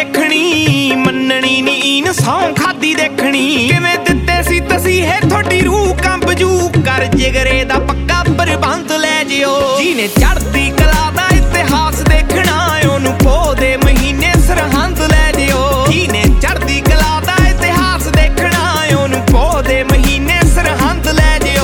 देखनी मननी नी सौं खादी देखनी किवें दित्ते सी तसीहे थोड़ी रूह कंब जू कर जिगरे दा पक्का प्रबंध लै जिओ जिने चढ़दी कला दा इतिहास देखना ओनू पोह दे महीने सरहंद लै जिओ जिने चढ़दी कला दा इतिहास देखना ओनू पोह दे महीने सरहंद लै जिओ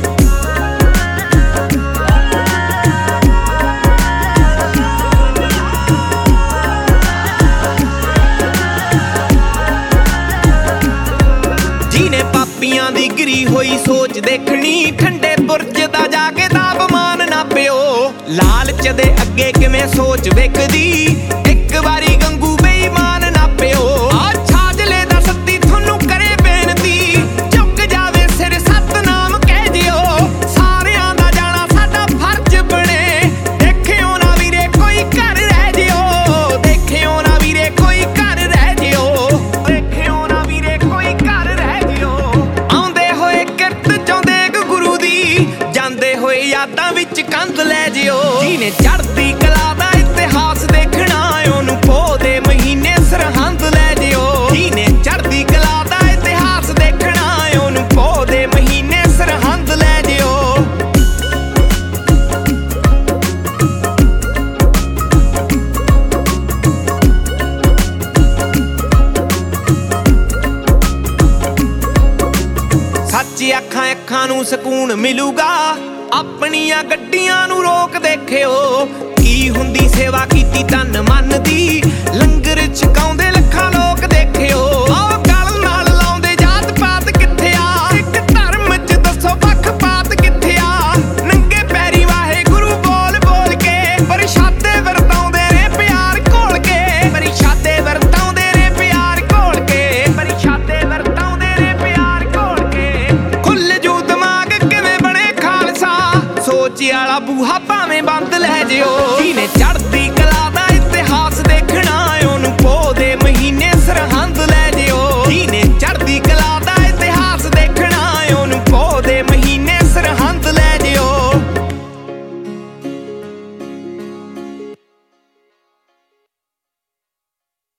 जिने पापियां दी गिरी होई सोच देखनी ठंडे बुरज दा जाके तापमान नापिओ लालच दे अगे किवें सोच विकदी एक बारी गंगू बेईमान नापिओ आ छाजले दा सत्ती थोनू करे बेनती झुक जावे सिर सतनाम कह जिओ सारियां दा जाना साडा फर्ज बने देखिओ ना वीरे कोई घर रह जिओ देखिओ ना वीरे कोई घर रह जिओ देखिओ ना वीरे कोई घर रह जिओ आउंदे होए किरत चाहुंदे गुरु दी जांदे होए यादां विच कंध लै जिओ जिने चढ़दी कला दा इतिहास देखना ओनू पोह दे महीने सरहंद लै जिओ जिने चढ़दी कला दा इतिहास देखना ओनू पोह दे महीने सरहंद लै जिओ सच्ची अखां अखां नू सकून मिलूगा अपनियां गड्डियां नू रोक देखिओ की हुंदी सेवा कीती तन मन दी लंगर छकाउंदे लखां लोक देखिओ आओ गल नाल लाउंदे जात पात कित्थे आ सिख धर्म च दसो पक्ख पात कित्थे आ नंगे पैरी वाहे गुरु बोल बोल के परिशादे वरताउंदे ने प्यार घोल के परिशादे वरताउंदे ने प्यार घोल के परिशादे वरताउंदे ने प्यार घोल के खुल जू दिमाग किवें बने खालसा सोच आला बूहा भावें बंद लै जिओ जिने चढ़दी कला दा इतिहास देखना ओनू पोह दे महीने सरहंद लै जिओ जिने चढ़दी